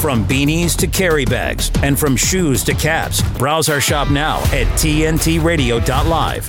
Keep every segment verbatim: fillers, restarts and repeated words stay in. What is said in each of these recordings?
From beanies to carry bags and from shoes to caps, browse our shop now at T N T radio dot live.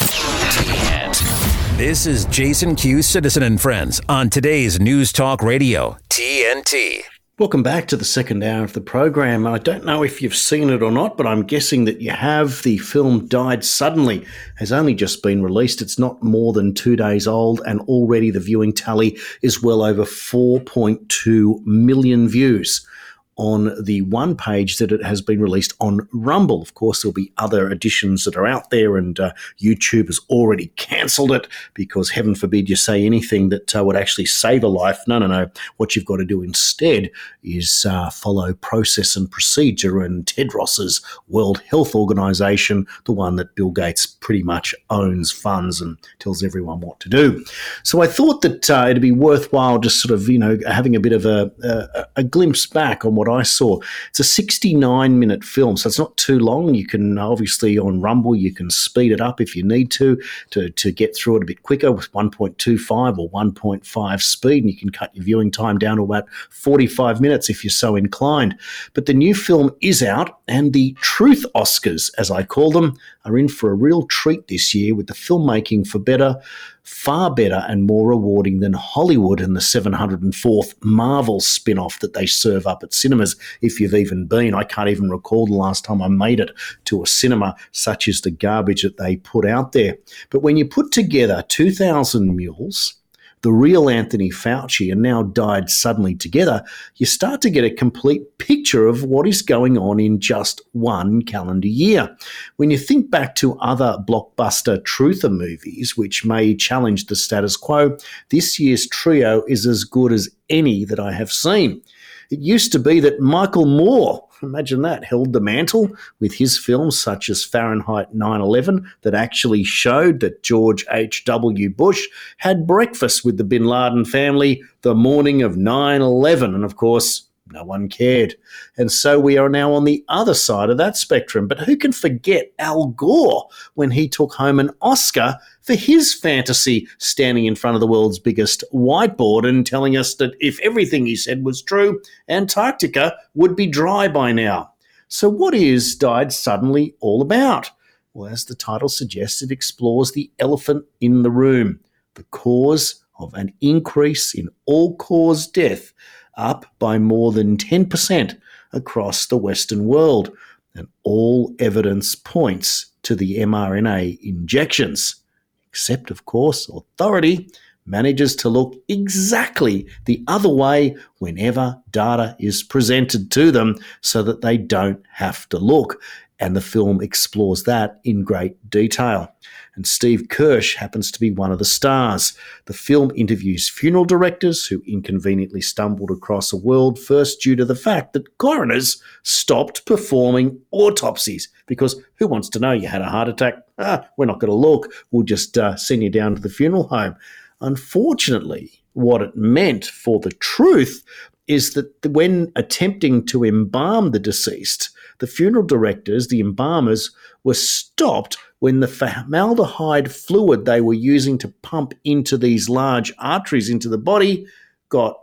This is Jason Q, Citizen and Friends, on today's News Talk Radio, T N T. Welcome back to the second hour of the program. I don't know if you've seen it or not, but I'm guessing that you have. The film Died Suddenly has only just been released. It's not more than two days old, and already the viewing tally is well over four point two million views on the one page that it has been released on Rumble. Of course, there'll be other editions that are out there, and uh, YouTube has already cancelled it because heaven forbid you say anything that uh, would actually save a life. No, no, no. What you've got to do instead is uh, follow process and procedure, and Tedros's World Health Organization, the one that Bill Gates pretty much owns, funds, and tells everyone what to do. So I thought that uh, it'd be worthwhile just sort of, you know, having a bit of a, a, a glimpse back on what I saw. It's a sixty-nine minute film, so it's not too long. You can obviously on Rumble, you can speed it up if you need to, to, to get through it a bit quicker with one point two five or one point five speed, and you can cut your viewing time down to about forty-five minutes if you're so inclined. But the new film is out, and the Truth Oscars, as I call them, are in for a real treat this year, with the filmmaking for better, far better and more rewarding than Hollywood and the seven hundred fourth Marvel spin-off that they serve up at cinemas, if you've even been. I can't even recall the last time I made it to a cinema, such as the garbage that they put out there. But when you put together two thousand Mules, The Real Anthony Fauci, and now Died Suddenly together, you start to get a complete picture of what is going on in just one calendar year. When you think back to other blockbuster truther movies, which may challenge the status quo, this year's trio is as good as any that I have seen. It used to be that Michael Moore, imagine that, held the mantle with his films such as Fahrenheit nine eleven that actually showed that George H W Bush had breakfast with the bin Laden family the morning of nine eleven. And of course, no one cared. And so we are now on the other side of that spectrum. But who can forget Al Gore when he took home an Oscar for his fantasy, standing in front of the world's biggest whiteboard and telling us that if everything he said was true, Antarctica would be dry by now. So what is Died Suddenly all about? Well, as the title suggests, it explores the elephant in the room, the cause of an increase in all-cause death, up by more than ten percent across the Western world. And all evidence points to the mRNA injections. Except, of course, authority manages to look exactly the other way whenever data is presented to them, so that they don't have to look. And the film explores that in great detail. And Steve Kirsch happens to be one of the stars. The film interviews funeral directors who inconveniently stumbled across a world first due to the fact that coroners stopped performing autopsies. Because who wants to know you had a heart attack? Ah, we're not going to look. We'll just uh, send you down to the funeral home. Unfortunately, what it meant for the truth is that when attempting to embalm the deceased, the funeral directors, the embalmers, were stopped when the formaldehyde fluid they were using to pump into these large arteries into the body got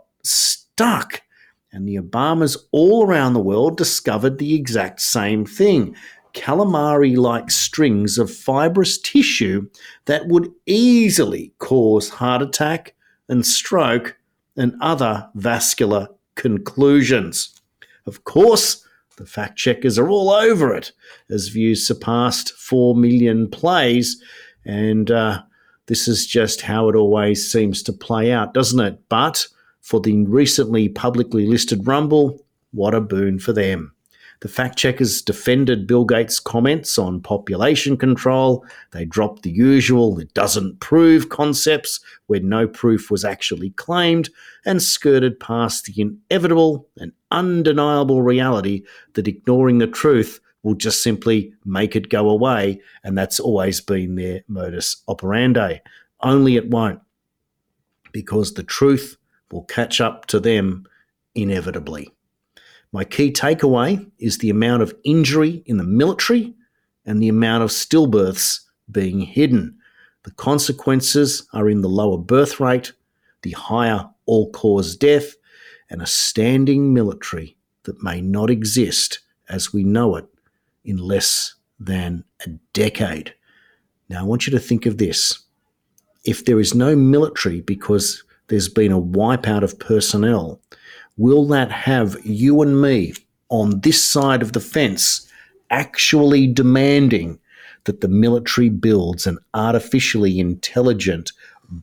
stuck. And the embalmers all around the world discovered the exact same thing: calamari-like strings of fibrous tissue that would easily cause heart attack and stroke and other vascular conclusions. Of course, the fact checkers are all over it, as views surpassed four million plays, and uh, this is just how it always seems to play out, doesn't it? But for the recently publicly listed Rumble, what a boon for them. The fact checkers defended Bill Gates' comments on population control. They dropped the usual "it doesn't prove" concepts where no proof was actually claimed, and skirted past the inevitable and undeniable reality that ignoring the truth will just simply make it go away, and that's always been their modus operandi. Only it won't, because the truth will catch up to them inevitably. My key takeaway is the amount of injury in the military and the amount of stillbirths being hidden. The consequences are in the lower birth rate, the higher all-cause death, and a standing military that may not exist as we know it in less than a decade. Now, I want you to think of this. If there is no military because there's been a wipeout of personnel, will that have you and me on this side of the fence actually demanding that the military builds an artificially intelligent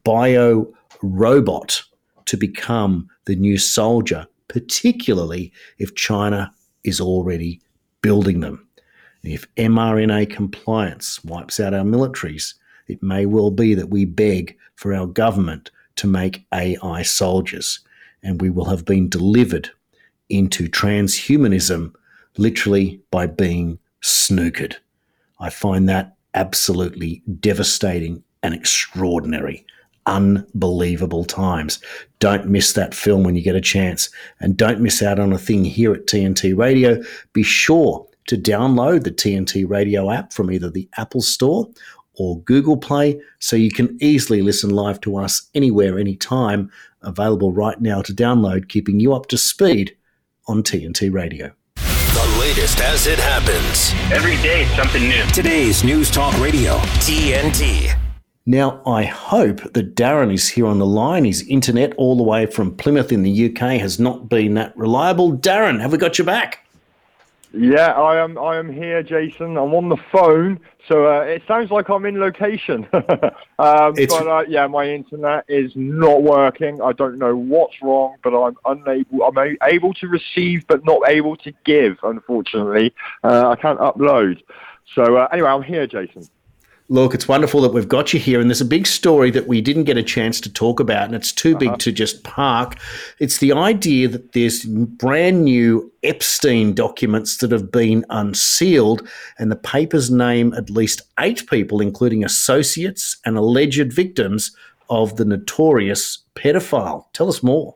bio robot to become the new soldier, particularly if China is already building them? If mRNA compliance wipes out our militaries, it may well be that we beg for our government to make A I soldiers, and we will have been delivered into transhumanism literally by being snookered. I find that absolutely devastating and extraordinary. Unbelievable times. Don't miss that film when you get a chance, and don't miss out on a thing here at T N T Radio. Be sure to download the T N T Radio app from either the Apple Store or Google Play so you can easily listen live to us anywhere, anytime. Available right now to download, keeping you up to speed on T N T Radio. The latest as it happens. Every day, something new. Today's News Talk Radio, T N T. Now, I hope that Darren is here on the line. His internet all the way from Plymouth in the U K has not been that reliable. Darren, have we got you back? Yeah, I am. I am here, Jason. I'm on the phone, so uh, it sounds like I'm in location. um, but uh, yeah, my internet is not working. I don't know what's wrong, but I'm unable. I'm a- able to receive, but not able to give. Unfortunately, uh, I can't upload. So uh, anyway, I'm here, Jason. Look, it's wonderful that we've got you here, and there's a big story that we didn't get a chance to talk about, and it's too big uh-huh. to just park. It's the idea that there's brand new Epstein documents that have been unsealed, and the papers name at least eight people, including associates and alleged victims of the notorious pedophile. Tell us more.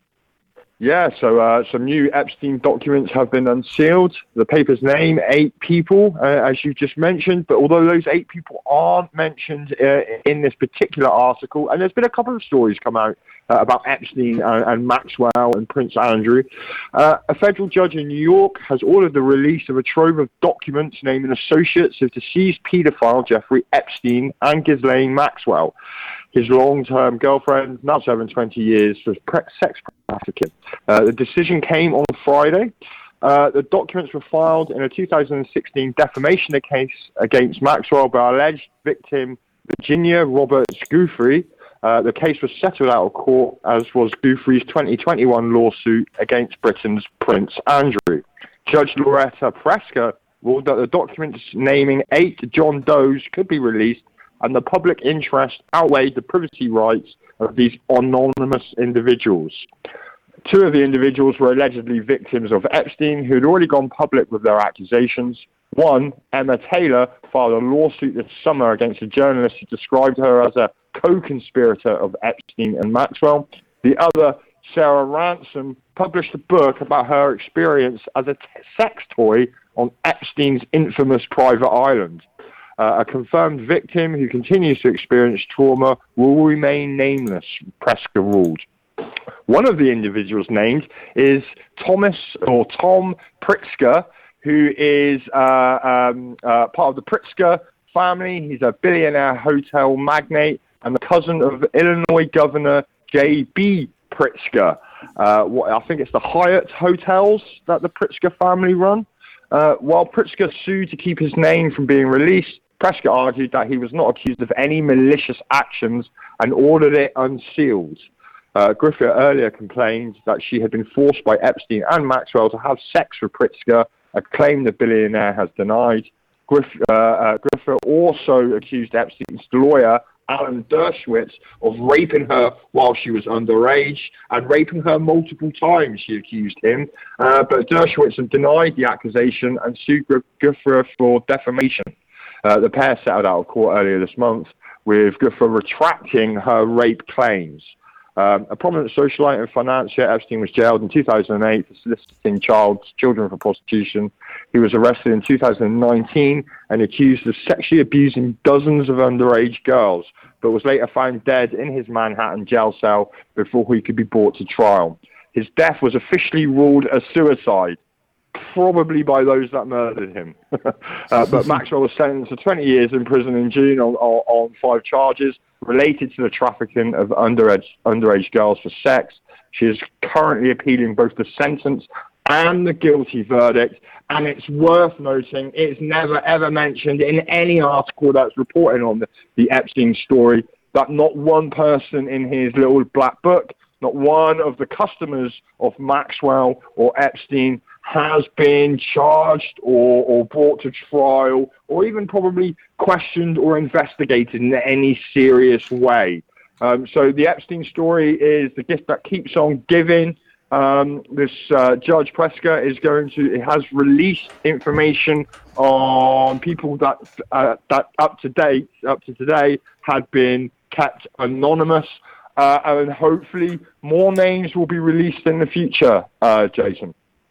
Yeah, so uh, some new Epstein documents have been unsealed. The papers name eight people, uh, as you just mentioned, but although those eight people aren't mentioned uh, in this particular article, and there's been a couple of stories come out uh, about Epstein and, and Maxwell and Prince Andrew, uh, a federal judge in New York has ordered the release of a trove of documents naming associates of deceased paedophile Jeffrey Epstein and Ghislaine Maxwell, his long-term girlfriend, now serving twenty years for pre- sex trafficking. Uh, the decision came on Friday. Uh, the documents were filed in a two thousand sixteen defamation case against Maxwell by alleged victim Virginia Roberts Giuffre. Uh, the case was settled out of court, as was Giuffre's twenty twenty-one lawsuit against Britain's Prince Andrew. Judge Loretta Preska ruled that the documents naming eight John Does could be released, and the public interest outweighed the privacy rights of these anonymous individuals. Two of the individuals were allegedly victims of Epstein, who had already gone public with their accusations. One, Emma Taylor, filed a lawsuit this summer against a journalist who described her as a co-conspirator of Epstein and Maxwell. The other, Sarah Ransom, published a book about her experience as a t- sex toy on Epstein's infamous private island. Uh, a confirmed victim who continues to experience trauma will remain nameless, Preska ruled. One of the individuals named is Thomas or Tom Pritzker, who is uh, um, uh, part of the Pritzker family. He's a billionaire hotel magnate and the cousin of Illinois Governor J B Pritzker. Uh, what, I think it's the Hyatt hotels that the Pritzker family run. Uh, while Pritzker sued to keep his name from being released, Preska argued that he was not accused of any malicious actions and ordered it unsealed. Uh, Griffith earlier complained that she had been forced by Epstein and Maxwell to have sex with Pritzker, a claim the billionaire has denied. Griff, uh, uh, Griffith also accused Epstein's lawyer, Alan Dershowitz, of raping her while she was underage and raping her multiple times, she accused him. Uh, but Dershowitz denied the accusation and sued Griffith for defamation. Uh, the pair settled out of court earlier this month, with Griffith retracting her rape claims. Um, a prominent socialite and financier, Epstein was jailed in two thousand eight for soliciting child, children for prostitution. He was arrested in two thousand nineteen and accused of sexually abusing dozens of underage girls, but was later found dead in his Manhattan jail cell before he could be brought to trial. his death was officially ruled a suicide, probably by those that murdered him. uh, but Maxwell was sentenced to twenty years in prison in June on, on, on five charges related to the trafficking of underage, underage girls for sex. She is currently appealing both the sentence and the guilty verdict. And it's worth noting, it's never, ever mentioned in any article that's reporting on the, the Epstein story that not one person in his little black book, not one of the customers of Maxwell or Epstein has been charged or, or brought to trial or even probably questioned or investigated in any serious way. Um, so the Epstein story is the gift that keeps on giving. Um, this uh, Judge Preska is going to, it has released information on people that, uh, that up to date, up to today, had been kept anonymous. Uh, and hopefully more names will be released in the future, uh, Jason.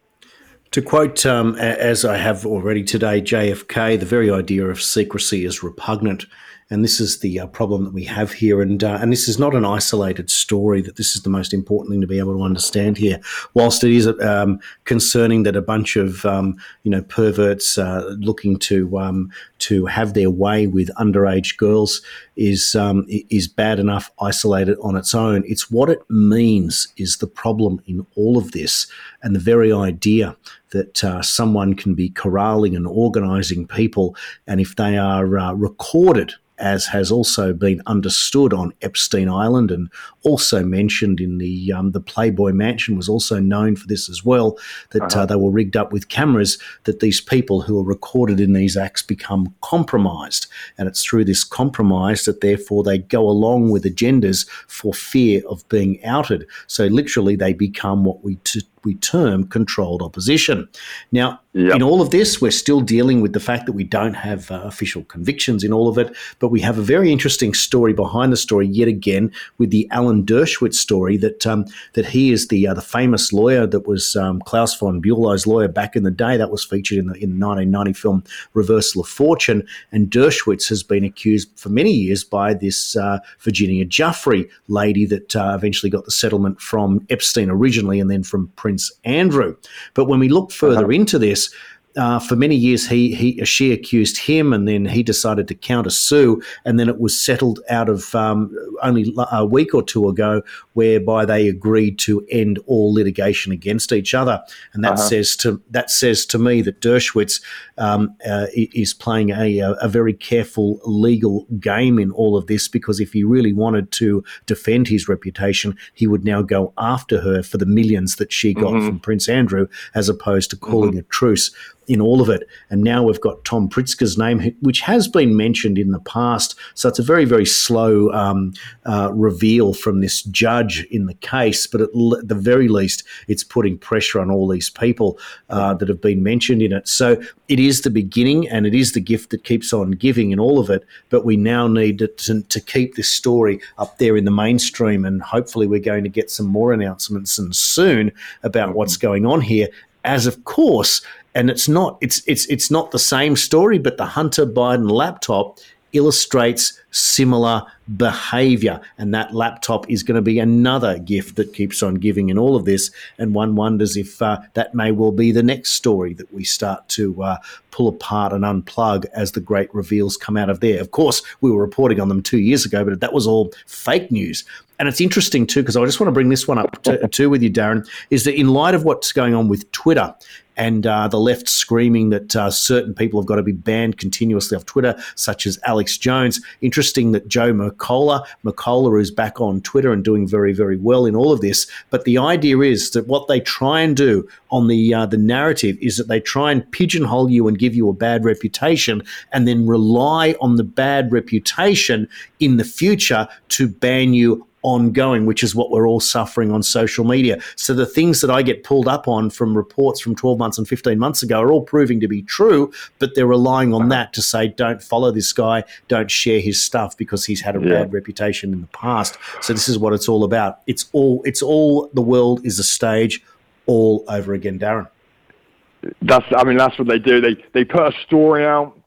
To quote, um, as I have already today, J F K, the very idea of secrecy is repugnant. And this is the uh, problem that we have here. And uh, and this is not an isolated story, that this is the most important thing to be able to understand here. Whilst it is um, concerning that a bunch of, um, you know, perverts uh, looking to um, to have their way with underage girls is um, is bad enough isolated on its own. It's what it means is the problem in all of this. And the very idea that uh, someone can be corralling and organising people, and if they are uh, recorded, as has also been understood on Epstein Island and also mentioned in the um, the Playboy Mansion, was also known for this as well, that uh-huh. uh, they were rigged up with cameras, that these people who are recorded in these acts become compromised. And it's through this compromise that therefore they go along with agendas for fear of being outed. So literally they become what we t- we term controlled opposition. Now, yep. in all of this, we're still dealing with the fact that we don't have uh, official convictions in all of it, but we have a very interesting story behind the story yet again with the Alan Dershowitz story, that um, that he is the uh, the famous lawyer that was um, Klaus von Bülow's lawyer back in the day. That was featured in the, in the nineteen ninety film Reversal of Fortune. And Dershowitz has been accused for many years by this uh, Virginia Giuffre lady that uh, eventually got the settlement from Epstein originally and then from Prince Andrew. But when we look further uh-huh. into this, Uh, for many years, he he she accused him, and then he decided to counter-sue, and then it was settled out of um, only a week or two ago, whereby they agreed to end all litigation against each other. And that uh-huh. says to that says to me that Dershowitz um, uh, is playing a, a very careful legal game in all of this, because if he really wanted to defend his reputation, he would now go after her for the millions that she got mm-hmm. from Prince Andrew, as opposed to calling mm-hmm. a truce in all of it. And now we've got Tom Pritzker's name, which has been mentioned in the past. So it's a very, very slow um, uh, reveal from this judge in the case. But at, l- at the very least, it's putting pressure on all these people uh, that have been mentioned in it. So it is the beginning, and it is the gift that keeps on giving in all of it. But we now need to, to, to keep this story up there in the mainstream. And hopefully we're going to get some more announcements and soon about mm-hmm. what's going on here. As of course, and it's not it's it's it's not the same story, but the Hunter Biden laptop illustrates similar behavior, and that laptop is going to be another gift that keeps on giving in all of this. And one wonders if uh, that may well be the next story that we start to uh, pull apart and unplug as the great reveals come out of there. Of course, we were reporting on them two years ago, but that was all fake news. And it's interesting too, because I just want to bring this one up to, too with you, Darren, is that in light of what's going on with Twitter and uh, the left screaming that uh, certain people have got to be banned continuously off Twitter, such as Alex Jones, interesting that Joe Mercola, Mercola who's back on Twitter and doing very, very well in all of this. But the idea is that what they try and do on the uh, the narrative is that they try and pigeonhole you and give you a bad reputation, and then rely on the bad reputation in the future to ban you ongoing, which is what we're all suffering on social media. So the things that I get pulled up on from reports from twelve months and fifteen months ago are all proving to be true, but they're relying on that to say, don't follow this guy, don't share his stuff because he's had a yeah. bad reputation in the past. So this is what it's all about. It's all, it's all, the world is a stage all over again, Darren. That's, I mean, that's what they do. They, they put a story out,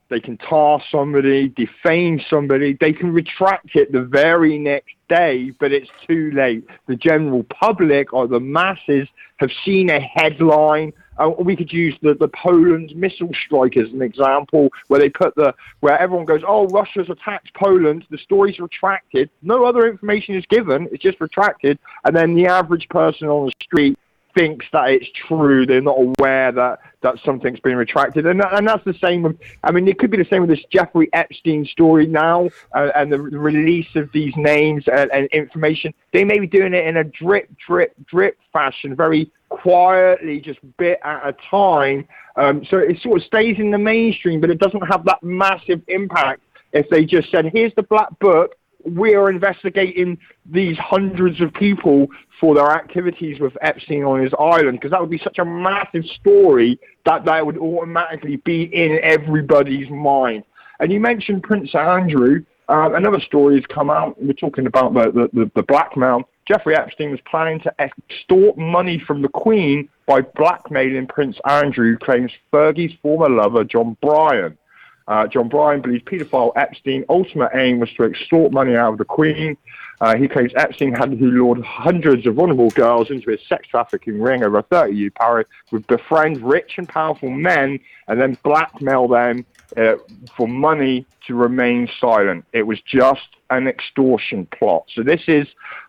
they can tar somebody, defame somebody. They can retract it the very next day, but it's too late. The general public or the masses have seen a headline. Uh, we could use the, the Poland missile strike as an example, where they put the where everyone goes, "Oh, Russia's attacked Poland." The story's retracted. No other information is given. It's just retracted, and then the average person on the street thinks that it's true. They're not aware that, that something's been retracted. And that, and that's the same with, I mean, it could be the same with this Jeffrey Epstein story now uh, and the, the release of these names and, and information. They may be doing it in a drip, drip, drip fashion, very quietly, just bit at a time. Um, so it sort of stays in the mainstream, but it doesn't have that massive impact if they just said, here's the black book. We are investigating these hundreds of people for their activities with Epstein on his island, because that would be such a massive story that that would automatically be in everybody's mind. And you mentioned Prince Andrew. Uh, another story has come out. We're talking about the, the, the, the blackmail. Jeffrey Epstein was planning to extort money from the Queen by blackmailing Prince Andrew, claims Fergie's former lover, John Bryan. Uh, John Bryan believes paedophile Epstein's ultimate aim was to extort money out of the Queen. Uh, he claims Epstein had lured hundreds of vulnerable girls into his sex trafficking ring over a thirty-year period, would befriend rich and powerful men and then blackmail them uh, for money to remain silent. It was just an extortion plot. So this is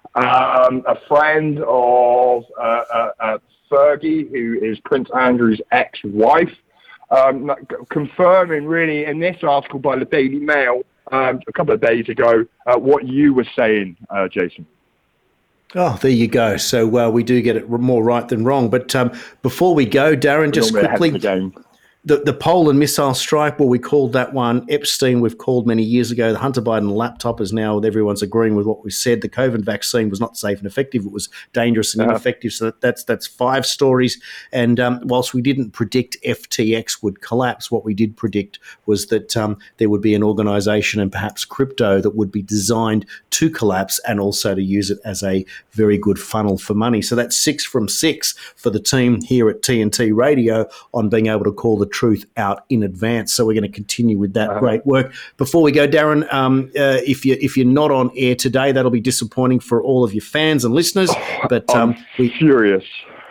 um, a friend of uh, uh, uh, Fergie, who is Prince Andrew's ex-wife. Um, confirming really in this article by the Daily Mail um, a couple of days ago uh, what you were saying, uh, Jason. Oh, there you go. So uh, we do get it more right than wrong. But um, before we go, Darren, just quickly, the, the Poland missile strike, well, we called that one Epstein, we've called many years ago. The Hunter Biden laptop is now, everyone's agreeing with what we said. The COVID vaccine was not safe and effective. It was dangerous and uh-huh. ineffective. So that, that's that's five stories. And um, whilst we didn't predict F T X would collapse, what we did predict was that um, there would be an organisation and perhaps crypto that would be designed to collapse and also to use it as a very good funnel for money. So that's six from six for the team here at T N T Radio on being able to call the truth out in advance. So we're going to continue with that uh-huh. great work. Before we go, Darren, um, uh, if you if you're not on air today, that'll be disappointing for all of your fans and listeners. But um, I'm we furious.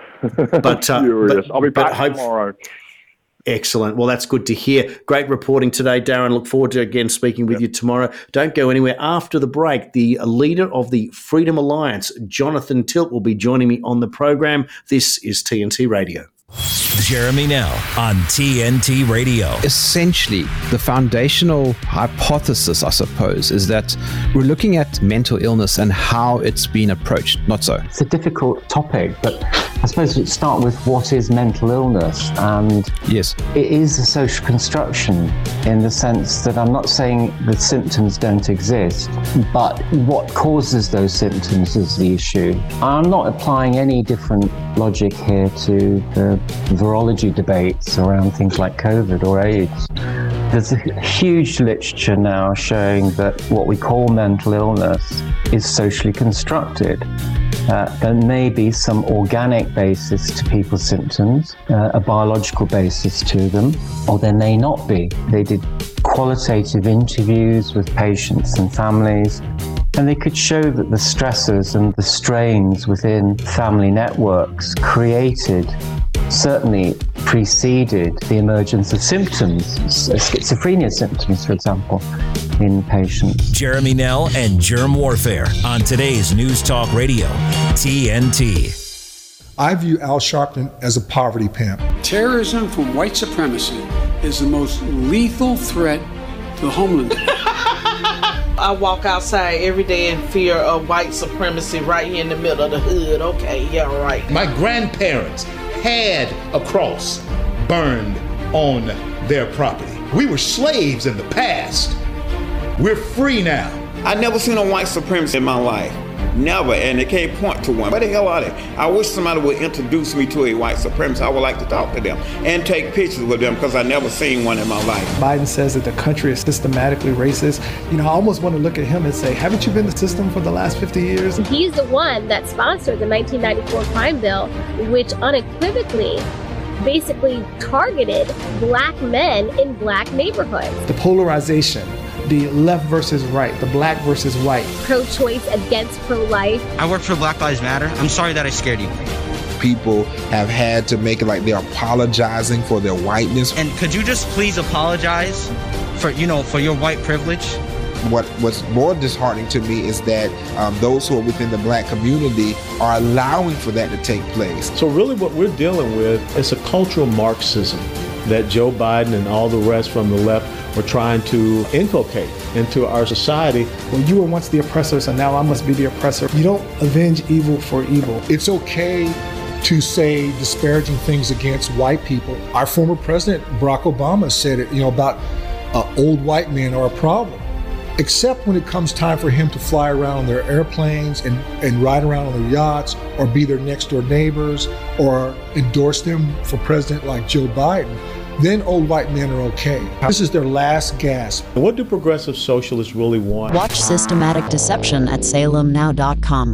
But uh, furious. But, I'll be back hope- tomorrow. Excellent. Well, that's good to hear. Great reporting today, Darren. Look forward to again speaking with yep. you tomorrow. Don't go anywhere. After the break, the leader of the Freedom Alliance, Jonathan Tilt, will be joining me on the program. This is T N T Radio. Jeremy Nell on T N T Radio. Essentially, the foundational hypothesis, I suppose, is that we're looking at mental illness and how it's been approached. Not so. It's a difficult topic, but I suppose we'd start with what is mental illness. And yes, it is a social construction in the sense that I'm not saying the symptoms don't exist, but what causes those symptoms is the issue. I'm not applying any different logic here to the virology debates around things like COVID or AIDS. There's a huge literature now showing that what we call mental illness is socially constructed. Uh, there may be some organic basis to people's symptoms, uh, a biological basis to them, or there may not be. They did qualitative interviews with patients and families, and they could show that the stresses and the strains within family networks created, certainly preceded the emergence of symptoms, schizophrenia symptoms, for example, in patients. Jeremy Nell and Germ Warfare on today's News Talk Radio, T N T. I view Al Sharpton as a poverty pimp. Terrorism from white supremacy is the most lethal threat to the homeland. I walk outside every day in fear of white supremacy right here in the middle of the hood. Okay, yeah, right. My grandparents had a cross burned on their property. We were slaves in the past. We're free now. I never seen a white supremacist in my life. Never, and they can't point to one. Where the hell are they? I wish somebody would introduce me to a white supremacist. I would like to talk to them and take pictures with them because I never seen one in my life. Biden says that the country is systematically racist. You know, I almost want to look at him and say, haven't you been the system for the last fifty years? He's the one that sponsored the nineteen ninety-four crime bill, which unequivocally basically targeted black men in black neighborhoods. The polarization, the left versus right, the black versus white. Pro-choice against pro-life. I work for Black Lives Matter. I'm sorry that I scared you. People have had to make it like they're apologizing for their whiteness. And could you just please apologize for, you know, for your white privilege? What What's more disheartening to me is that um, those who are within the black community are allowing for that to take place. So really what we're dealing with is a cultural Marxism that Joe Biden and all the rest from the left were trying to inculcate into our society. Well, you were once the oppressor, so now I must be the oppressor. You don't avenge evil for evil. It's okay to say disparaging things against white people. Our former president, Barack Obama, said it, you know, about uh, old white men are a problem. Except when it comes time for him to fly around on their airplanes and, and ride around on their yachts or be their next door neighbors or endorse them for president like Joe Biden, then old white men are okay. This is their last gasp. What do progressive socialists really want? Watch Systematic Deception at Salem Now dot com.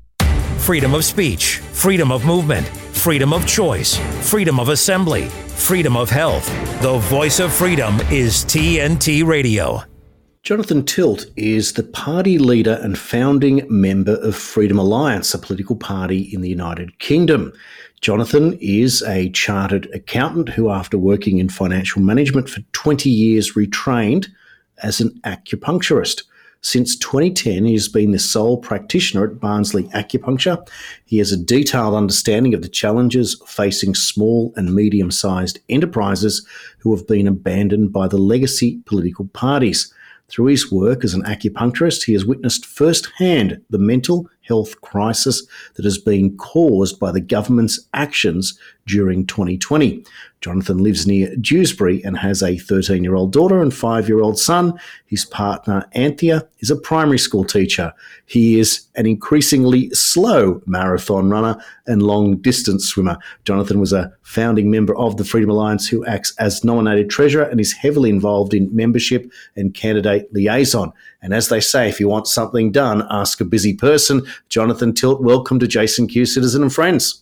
Freedom of speech, freedom of movement, freedom of choice, freedom of assembly, freedom of health. The voice of freedom is T N T Radio. Jonathan Tilt is the party leader and founding member of Freedom Alliance, a political party in the United Kingdom. Jonathan is a chartered accountant who, after working in financial management for twenty years, retrained as an acupuncturist. Since twenty ten, he has been the sole practitioner at Barnsley Acupuncture. He has a detailed understanding of the challenges facing small and medium-sized enterprises who have been abandoned by the legacy political parties. Through his work as an acupuncturist, he has witnessed firsthand the mental health crisis that has been caused by the government's actions during twenty twenty. Jonathan lives near Dewsbury and has a thirteen-year-old daughter and five-year-old son. His partner, Anthea, is a primary school teacher. He is an increasingly slow marathon runner and long-distance swimmer. Jonathan was a founding member of the Freedom Alliance who acts as nominated treasurer and is heavily involved in membership and candidate liaison. And as they say, if you want something done, ask a busy person. Jonathan Tilt, welcome to Jason Q, Citizen and Friends.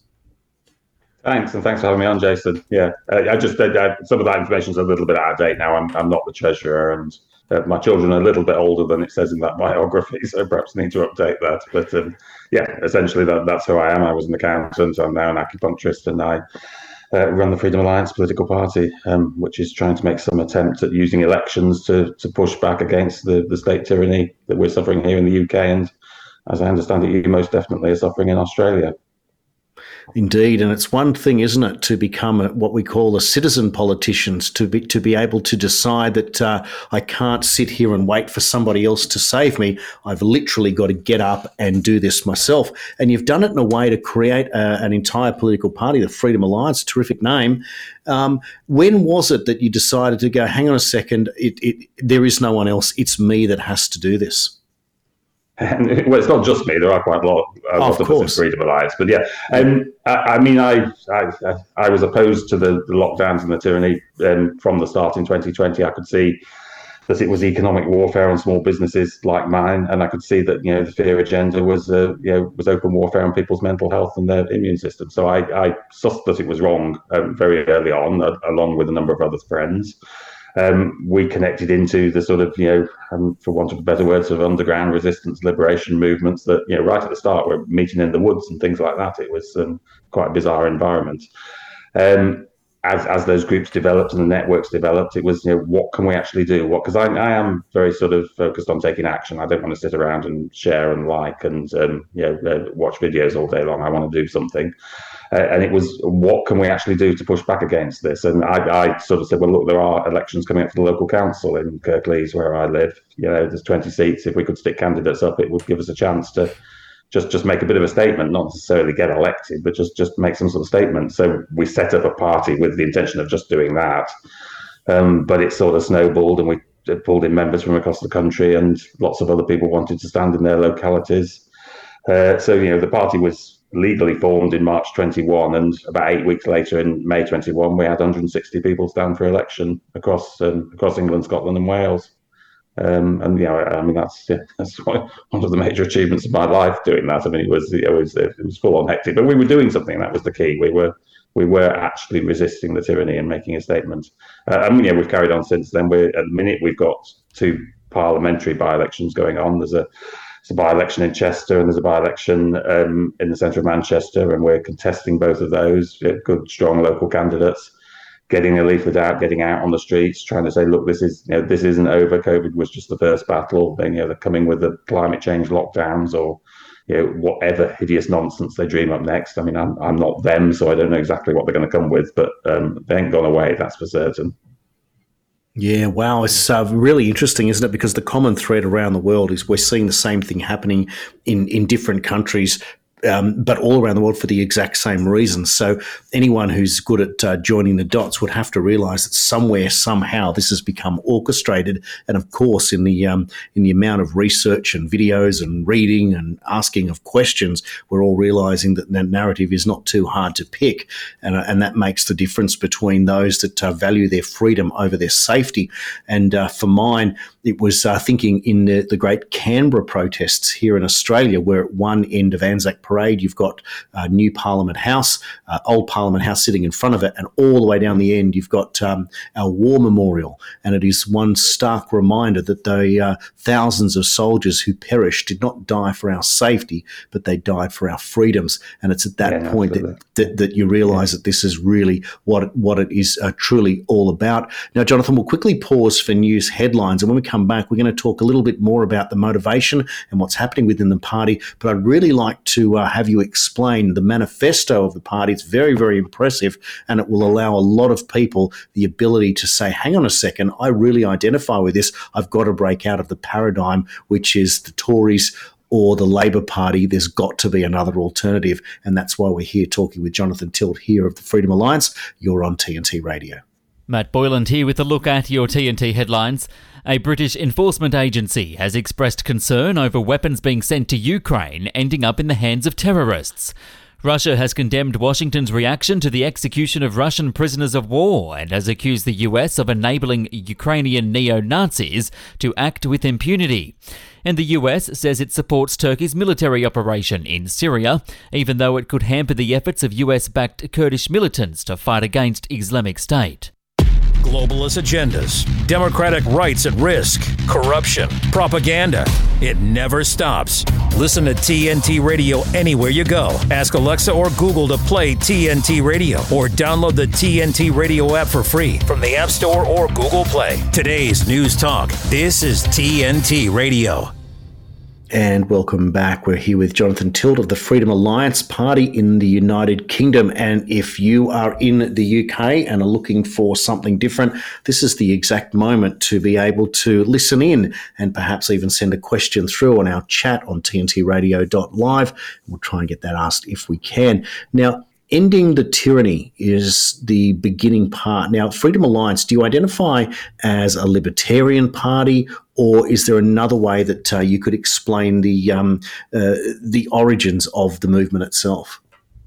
Thanks, and thanks for having me on, Jason. Yeah, I, I just uh, some of that information is a little bit out of date now. I'm I'm not the treasurer, and uh, my children are a little bit older than it says in that biography, so perhaps need to update that. But um, yeah, essentially that, that's who I am. I was an accountant. I'm now an acupuncturist, and I uh, run the Freedom Alliance political party, um, which is trying to make some attempt at using elections to to push back against the, the state tyranny that we're suffering here in the U K, and as I understand it, you most definitely are suffering in Australia. Indeed, and it's one thing, isn't it, to become a, what we call a citizen politician, to be to be able to decide that uh, I can't sit here and wait for somebody else to save me. I've literally got to get up and do this myself. And you've done it in a way to create a, an entire political party, the Freedom Alliance, terrific name. Um, when was it that you decided to go, hang on a second, it, it, there is no one else, it's me that has to do this? And, well, it's not just me. There are quite a lot, a lot of, of us in Freedom Alliance. But yeah, um, I, I mean, I, I I was opposed to the, the lockdowns and the tyranny um, from the start in twenty twenty. I could see that it was economic warfare on small businesses like mine, and I could see that, you know, the fear agenda was uh, you know was open warfare on people's mental health and their immune system. So I, I sussed that it was wrong um, very early on, uh, along with a number of other friends. Um, we connected into the sort of, you know, um, for want of a better word, sort of underground resistance liberation movements that, you know, right at the start were meeting in the woods and things like that. It was um, quite a bizarre environment. Um, as as those groups developed and the networks developed, it was, you know, what can we actually do? What, because I, I am very sort of focused on taking action. I don't want to sit around and share and like and, um, you know, uh, watch videos all day long. I want to do something. Uh, and it was, what can we actually do to push back against this? And I, I sort of said, well, look, there are elections coming up for the local council in Kirklees, where I live. You know, there's twenty seats. If we could stick candidates up, it would give us a chance to just, just make a bit of a statement, not necessarily get elected, but just, just make some sort of statement. So we set up a party with the intention of just doing that. Um, but it sort of snowballed, and we pulled in members from across the country, and lots of other people wanted to stand in their localities. Uh, so, you know, the party was legally formed in March twenty-one, and about eight weeks later in May twenty-one, we had one hundred sixty people stand for election across um, across England, Scotland and Wales. Um, and, you know, I mean, that's yeah, that's one of the major achievements of my life, doing that. I mean, it was, it was, it was full on hectic, but we were doing something. That was the key. We were we were actually resisting the tyranny and making a statement. Uh, and yeah, we've carried on since then. We're, at the minute, we've got two parliamentary by-elections going on. There's a, there's a by-election in Chester and there's a by-election um, in the centre of Manchester, and we're contesting both of those. Good, strong local candidates, getting a leaflet out, getting out on the streets, trying to say, look, this is, you know, this isn't over. COVID was just the first battle. Then, you know, they're coming with the climate change lockdowns or, you know, whatever hideous nonsense they dream up next. I mean, I'm I'm not them, so I don't know exactly what they're going to come with, but um, they ain't gone away, that's for certain. Yeah, wow. It's uh, really interesting, isn't it? Because the common thread around the world is we're seeing the same thing happening in, in different countries, Um, but all around the world for the exact same reasons. So anyone who's good at uh, joining the dots would have to realise that somewhere, somehow, this has become orchestrated. And of course, in the um, in the amount of research and videos and reading and asking of questions, we're all realising that the narrative is not too hard to pick, and uh, and that makes the difference between those that uh, value their freedom over their safety. And uh, for mine, it was uh, thinking in the, the great Canberra protests here in Australia, where at one end of Anzac Parade, you've got uh, new Parliament House, uh, old Parliament House sitting in front of it, and all the way down the end, you've got um, our war memorial. And it is one stark reminder that the uh, thousands of soldiers who perished did not die for our safety, but they died for our freedoms. And it's at that yeah, point that, that, that you realise yeah. that this is really what it, what it is uh, truly all about. Now, Jonathan, we'll quickly pause for news headlines, and when we come back, we're going to talk a little bit more about the motivation and what's happening within the party. But I'd really like to uh, have you explain the manifesto of the party. It's very, very impressive, and it will allow a lot of people the ability to say, hang on a second, I really identify with this. I've got to break out of the paradigm, which is the Tories or the Labor Party. There's got to be another alternative, and that's why we're here talking with Jonathan Tilt here of the Freedom Alliance. You're on T N T Radio. Matt Boyland here with a look at your T N T headlines. A British enforcement agency has expressed concern over weapons being sent to Ukraine ending up in the hands of terrorists. Russia has condemned Washington's reaction to the execution of Russian prisoners of war and has accused the U S of enabling Ukrainian neo-Nazis to act with impunity. And the U S says it supports Turkey's military operation in Syria, even though it could hamper the efforts of U S-backed Kurdish militants to fight against Islamic State. Globalist agendas, democratic rights at risk, corruption, propaganda. It never stops. Listen to T N T Radio anywhere you go. Ask Alexa or Google to play T N T Radio, or download the T N T Radio app for free from the App Store or Google Play. Today's News Talk. This is T N T Radio. And welcome back. We're here with Jonathan Tilt of the Freedom Alliance Party in the United Kingdom. And if you are in the U K and are looking for something different, this is the exact moment to be able to listen in and perhaps even send a question through on our chat on T N T radio dot live. We'll try and get that asked if we can. Now, ending the tyranny is the beginning part. Now, Freedom Alliance, do you identify as a libertarian party, or is there another way that uh, you could explain the um, uh, the origins of the movement itself?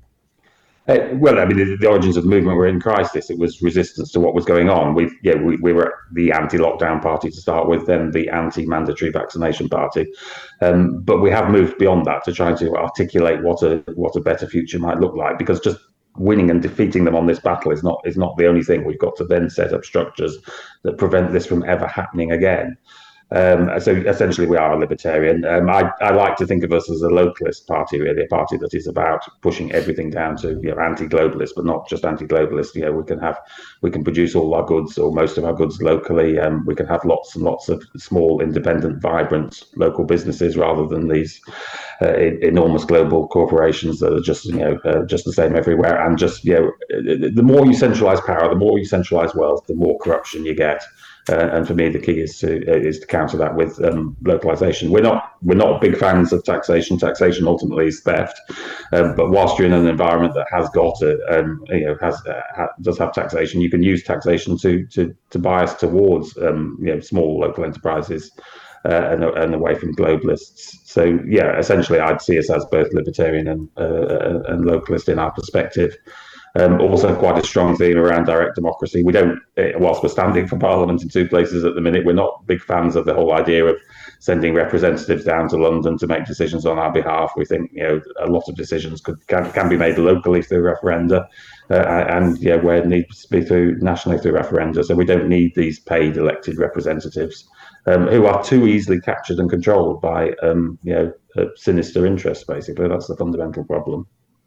Uh, well, I mean, the, the origins of the movement were in crisis. It was resistance to what was going on. We, yeah, we, we were the anti-lockdown party to start with, then the anti-mandatory vaccination party. Um, but we have moved beyond that to try to articulate what a what a better future might look like. Because just winning and defeating them on this battle is not is not the only thing. We've got to then set up structures that prevent this from ever happening again. Um, so essentially, we are a libertarian. Um, I, I like to think of us as a localist party, really, a party that is about pushing everything down to, you know, anti-globalist, but not just anti-globalist. You know, we can have, we can produce all our goods or most of our goods locally. Um, we can have lots and lots of small, independent, vibrant local businesses rather than these uh, enormous global corporations that are just, you know, uh, just the same everywhere. And just, you know, the more you centralize power, the more you centralize wealth, the more corruption you get. Uh, and for me, the key is to uh, is to counter that with um, localization. We're not we're not big fans of taxation. Taxation ultimately is theft. Um, but whilst you're in an environment that has got a, um, you know, has uh, ha, does have taxation, you can use taxation to to to bias towards um, you know, small local enterprises uh, and and away from globalists. So yeah, essentially, I'd see us as both libertarian and uh, and localist in our perspective. Um, also quite a strong theme around direct democracy. We don't, whilst we're standing for Parliament in two places at the minute, we're not big fans of the whole idea of sending representatives down to London to make decisions on our behalf. We think, you know, a lot of decisions could can, can be made locally through referenda, uh, and yeah, where it needs to be through nationally through referenda. So we don't need these paid elected representatives um, who are too easily captured and controlled by um, you know uh, sinister interests. Basically, that's the fundamental problem.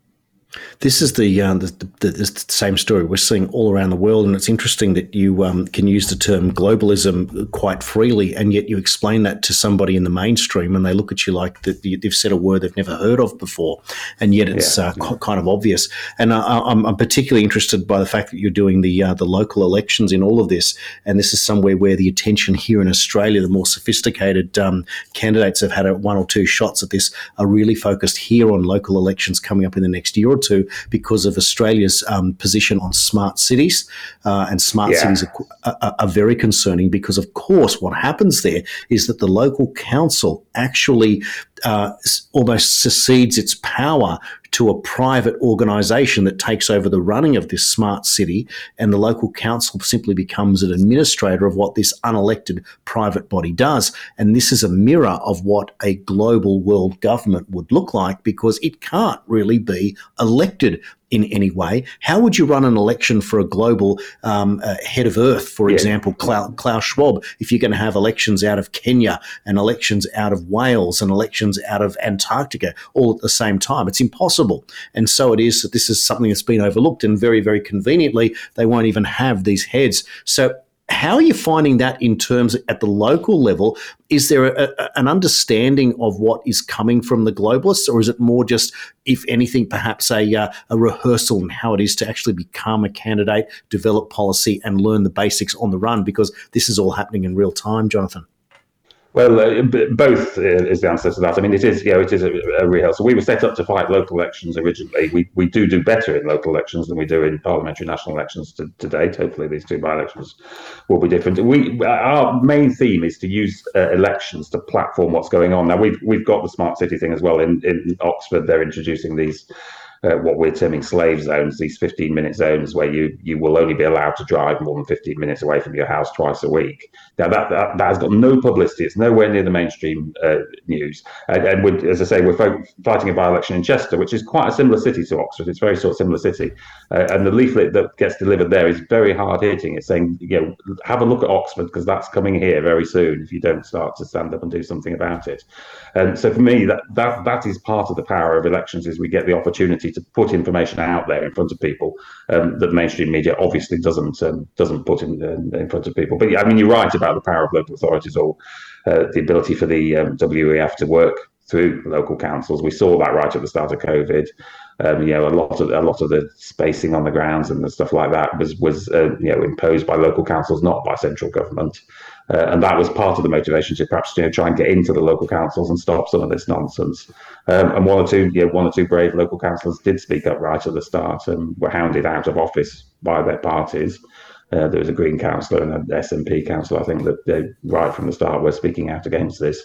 This is the, uh, the, the, the same story we're seeing all around the world, and it's interesting that you um, can use the term globalism quite freely, and yet you explain that to somebody in the mainstream, and they look at you like that they've said a word they've never heard of before, and yet it's yeah. uh, kind of obvious. And I, I'm, I'm particularly interested by the fact that you're doing the uh, the local elections in all of this, and this is somewhere where the attention here in Australia, the more sophisticated um, candidates have had a, one or two shots at this, are really focused here on local elections coming up in the next year or two, because of Australia's um, position on smart cities. Uh, and smart yeah. cities are, are, are very concerning because, of course, what happens there is that the local council actually uh, almost succeeds its power to a private organisation that takes over the running of this smart city, and the local council simply becomes an administrator of what this unelected private body does. And this is a mirror of what a global world government would look like, because it can't really be elected in any way. How would you run an election for a global um, uh, head of Earth, for yeah. example, Klaus, Klaus Schwab, if you're going to have elections out of Kenya and elections out of Wales and elections out of Antarctica all at the same time? It's impossible. And so it is that this is something that's been overlooked, and very, very conveniently, they won't even have these heads. So how are you finding that in terms at the local level? Is there a, a, an understanding of what is coming from the globalists, or is it more just, if anything, perhaps a, uh, a rehearsal in how it is to actually become a candidate, develop policy, and learn the basics on the run? Because this is all happening in real time, Jonathan. Well, uh, both is the answer to that. I mean, it is, you know, it is a, a rehearsal. We were set up to fight local elections originally. We we do do better in local elections than we do in parliamentary national elections to, to date. Hopefully, these two by-elections will be different. We our main theme is to use uh, elections to platform what's going on. Now, we've we've got the smart city thing as well. In in Oxford, they're introducing these. Uh, what we're terming slave zones, these fifteen minute zones where you you will only be allowed to drive more than fifteen minutes away from your house twice a week. Now that that, that has got no publicity. It's nowhere near the mainstream uh, news. And, and we're, as I say, we're f- fighting a by-election in Chester, which is quite a similar city to Oxford. It's a very sort of similar city. Uh, and the leaflet that gets delivered there is very hard hitting. It's saying, you know, have a look at Oxford, because that's coming here very soon if you don't start to stand up and do something about it. And so for me, that that that is part of the power of elections, is we get the opportunity to put information out there in front of people um, that the mainstream media obviously doesn't um, doesn't put in uh, in front of people. But yeah, I mean, you're right about the power of local authorities, or uh, the ability for the um, W E F to work through local councils. We saw that right at the start of COVID. Um, you know, a lot of a lot of the spacing on the grounds and the stuff like that was was uh, you know imposed by local councils, not by central government. Uh, and that was part of the motivation to perhaps you know try and get into the local councils and stop some of this nonsense. Um, and one or two, you know, one or two brave local councillors did speak up right at the start and were hounded out of office by their parties. Uh, there was a Green councillor and an S N P councillor, I think, that they right from the start were speaking out against this.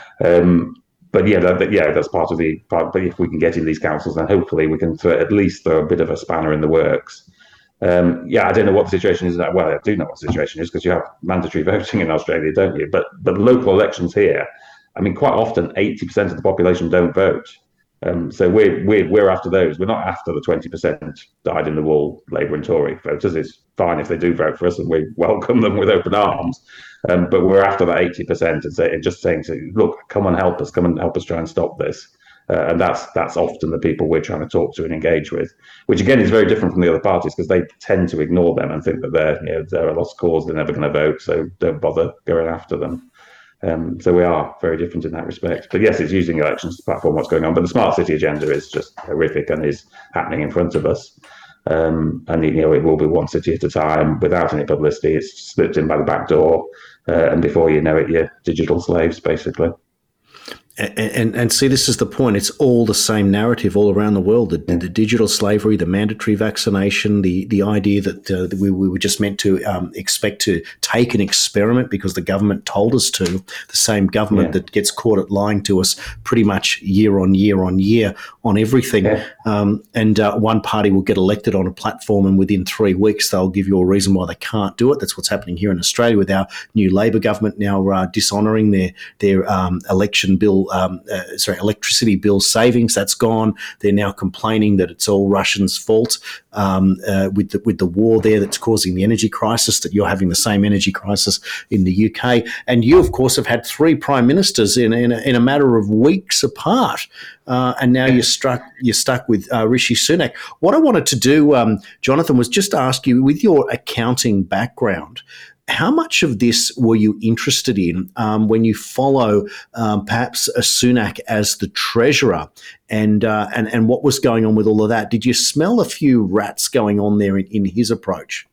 Um, But yeah, that, yeah, that's part of the part. But if we can get in these councils, then hopefully we can throw, at least throw a bit of a spanner in the works. Um, yeah, I don't know what the situation is. Well, I do know what the situation is, because you have mandatory voting in Australia, don't you? But but local elections here, I mean, quite often eighty percent of the population don't vote. Um, so we're, we're we're after those. We're not after the twenty percent dyed in the wool Labour and Tory voters. It's fine if they do vote for us, and we welcome them with open arms. Um, but we're after that eighty percent, and, say, and just saying to look, come and help us, come and help us try and stop this. Uh, and that's that's often the people we're trying to talk to and engage with, which again is very different from the other parties, because they tend to ignore them and think that they're you know they're a lost cause, they're never going to vote, so don't bother going after them. Um, so we are very different in that respect. But yes, it's using elections to platform what's going on. But the smart city agenda is just horrific and is happening in front of us. Um, and you know it will be one city at a time without any publicity. It's slipped in by the back door, uh, and before you know it, you're digital slaves, basically. And, and, and see, this is the point. It's all the same narrative all around the world. The, the digital slavery, the mandatory vaccination, the the idea that, uh, that we, we were just meant to um, expect to take an experiment because the government told us to. The same government yeah. that gets caught at lying to us pretty much year on year on year on everything. Yeah. Um, and uh, one party will get elected on a platform, and within three weeks they'll give you a reason why they can't do it. That's what's happening here in Australia with our new Labor government now uh, dishonouring their their um, election bill. Um, uh, sorry, electricity bill savings, that's gone. They're now complaining that it's all Russians' fault um, uh, with the, with the war there that's causing the energy crisis, that you're having the same energy crisis in the U K. And you, of course, have had three prime ministers in, in, a, in a matter of weeks apart. Uh, and now you're stuck, you're stuck with uh, Rishi Sunak. What I wanted to do, um, Jonathan, was just ask you, with your accounting background, how much of this were you interested in um, when you follow um, perhaps a Sunak as the treasurer, and, uh, and and what was going on with all of that? Did you smell a few rats going on there in, in his approach?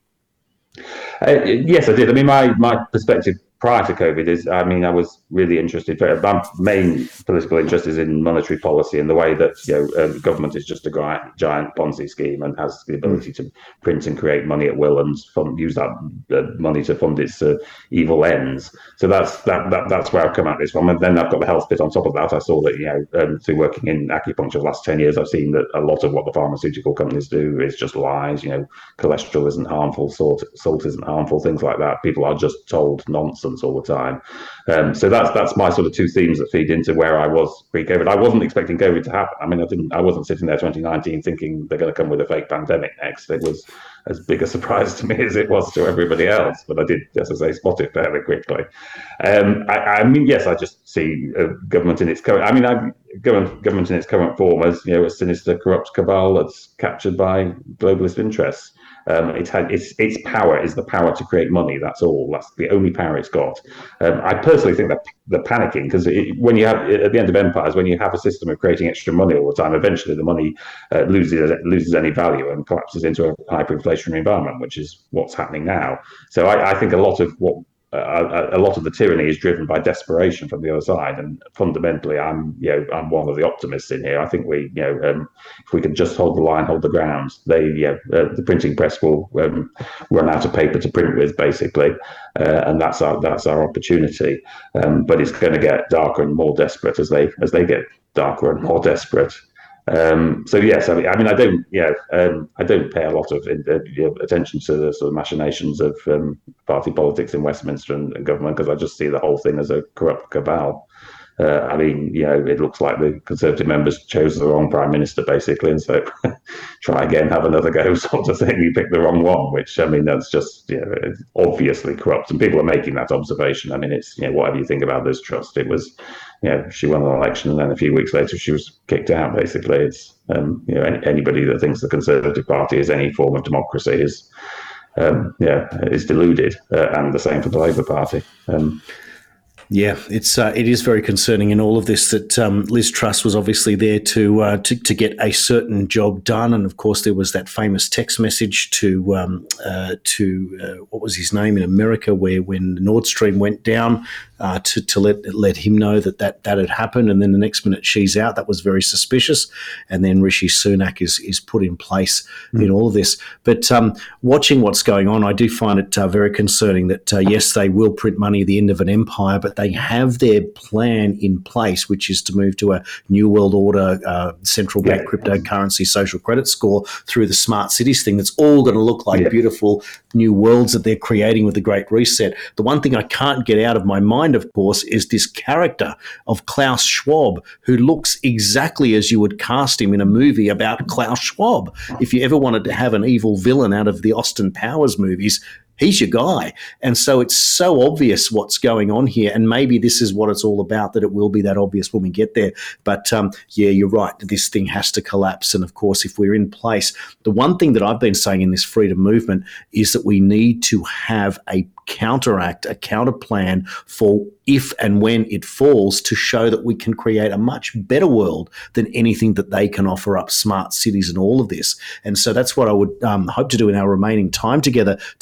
Uh, yes, I did. I mean, my, my perspective prior to COVID is, I mean, I was really interested. My main political interest is in monetary policy and the way that, you know, um, government is just a giant, giant Ponzi scheme and has the ability to print and create money at will and fund, use that uh, money to fund its uh, evil ends. So that's that, that that's where I've come at this from. And then I've got the health bit on top of that. I saw that, you know, um, through working in acupuncture the last ten years, I've seen that a lot of what the pharmaceutical companies do is just lies. You know, cholesterol isn't harmful, salt, salt isn't harmful, things like that. People are just told nonsense all the time. Um, so that's that's my sort of two themes that feed into where I was pre-COVID. I wasn't expecting COVID to happen. I mean, I didn't. I wasn't sitting there twenty nineteen thinking they're going to come with a fake pandemic next. It was as big a surprise to me as it was to everybody else. But I did, as I say, spot it fairly quickly. Um, I, I mean, yes, I just see uh, government in its current. I mean, I, government government in its current form as, you know, a sinister, corrupt cabal that's captured by globalist interests. Um, it's had its its power is the power to create money. That's all. That's the only power it's got. Um, I personally think that they're panicking because when you have, at the end of empires, when you have a system of creating extra money all the time, eventually the money uh, loses loses any value and collapses into a hyperinflationary environment, which is what's happening now. So I, I think a lot of what Uh, a, a lot of the tyranny is driven by desperation from the other side, and fundamentally, I'm, you know, I'm one of the optimists in here. I think we, you know, um, if we can just hold the line, hold the ground, they, you know, uh, the printing press will um, run out of paper to print with, basically, uh, and that's our that's our opportunity. Um, but it's going to get darker and more desperate as they as they get darker and more desperate. Um, so yes, I mean, I mean, I don't, you know, um, I don't pay a lot of uh, you know, attention to the sort of machinations of um, party politics in Westminster and, and government, because I just see the whole thing as a corrupt cabal. Uh, I mean, you know, it looks like the Conservative members chose the wrong prime minister, basically, and so try again, have another go, sort of thing. You pick the wrong one, which, I mean, that's just, you know, it's obviously corrupt, and people are making that observation. I mean, it's, you know, whatever you think about Liz Truss, it was, you know, she won an election, and then a few weeks later she was kicked out. Basically, it's, um, you know, any, anybody that thinks the Conservative Party is any form of democracy is, um, yeah, is deluded, uh, and the same for the Labour Party. Um, Yeah, it's uh, it is very concerning in all of this that um, Liz Truss was obviously there to, uh, to to get a certain job done, and of course there was that famous text message to um, uh, to uh, what was his name in America, where when Nord Stream went down, uh, to to let let him know that, that that had happened, and then the next minute she's out. That was very suspicious, and then Rishi Sunak is is put in place mm. in all of this. But um, watching what's going on, I do find it uh, very concerning that uh, yes, they will print money at the end of an empire, but they have their plan in place, which is to move to a new world order, uh, central bank yeah. cryptocurrency, social credit score through the smart cities thing. That's all going to look like yeah. beautiful new worlds that they're creating with the Great Reset. The one thing I can't get out of my mind, of course, is this character of Klaus Schwab, who looks exactly as you would cast him in a movie about Klaus Schwab. If you ever wanted to have an evil villain out of the Austin Powers movies, he's your guy. And so it's so obvious what's going on here. And maybe this is what it's all about, that it will be that obvious when we get there. But um, yeah, you're right. This thing has to collapse. And of course, if we're in place, the one thing that I've been saying in this freedom movement is that we need to have a counteract, a counter plan for if and when it falls, to show that we can create a much better world than anything that they can offer up, smart cities and all of this. And so that's what I would um, hope to do in our remaining time together today, Jonathan.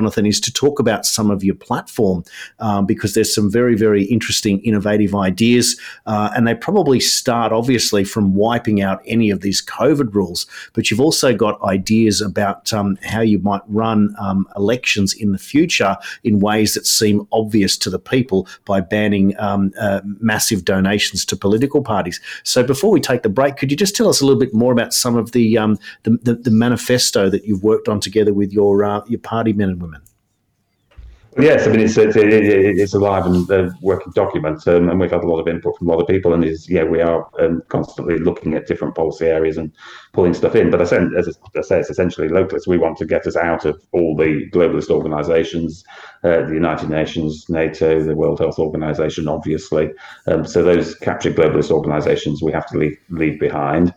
Jonathan, is to talk about some of your platform um, because there's some very, very interesting, innovative ideas, uh, and they probably start, obviously, from wiping out any of these COVID rules, but you've also got ideas about um, how you might run um, elections in the future in ways that seem obvious to the people by banning um, uh, massive donations to political parties. So before we take the break, could you just tell us a little bit more about some of the um, the, the, the manifesto that you've worked on together with your uh, your party men and women? Yes, I mean, it's it's, it's a live and uh, working document, um, and we've had a lot of input from a lot of people, and is yeah, we are um, constantly looking at different policy areas and pulling stuff in. But as I say, it's essentially localist. We want to get us out of all the globalist organisations, uh, the United Nations, NATO, the World Health Organization, obviously. Um, so those captured globalist organisations we have to leave, leave behind.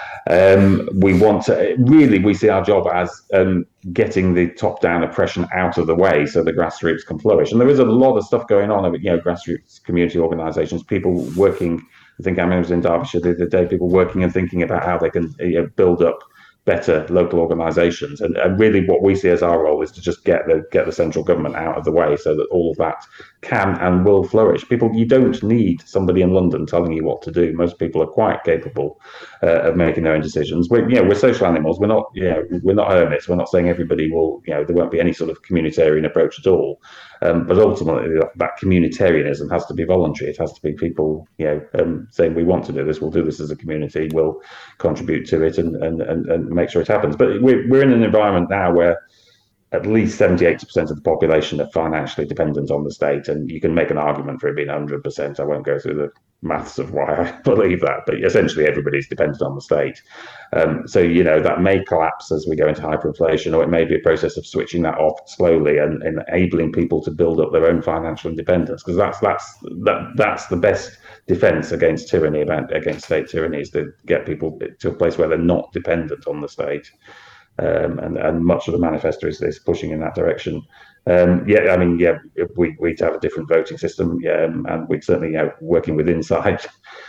Um, we want to really, we see our job as um, getting the top-down oppression out of the way so the grassroots can flourish. And there is a lot of stuff going on, you know, grassroots community organisations, people working. I think I was in Derbyshire the other day, people working and thinking about how they can you know, build up better local organisations. And, and really what we see as our role is to just get the get the central government out of the way so that all of that can and will flourish. People, you don't need somebody in London telling you what to do. Most people are quite capable uh, of making their own decisions. We're, you know, we're social animals. We're not, you know, we're not hermits. We're not saying everybody will, you know, there won't be any sort of communitarian approach at all. Um, but ultimately, that communitarianism has to be voluntary. It has to be people, you know, um, saying we want to do this, we'll do this as a community, we'll contribute to it and and, and, and make sure it happens. But we're, we're in an environment now where at least seventy, eighty percent of the population are financially dependent on the state. And you can make an argument for it being one hundred percent. I won't go through the maths of why I believe that, but essentially everybody's dependent on the state. Um, so, you know, that may collapse as we go into hyperinflation, or it may be a process of switching that off slowly and, and enabling people to build up their own financial independence, because that's that's that that's the best defense against tyranny, against state tyranny, is to get people to a place where they're not dependent on the state. Um, and, and much of the manifesto is, is pushing in that direction. Um, yeah, I mean, yeah, we we'd have a different voting system, yeah, um, and we'd certainly, you know, working with inside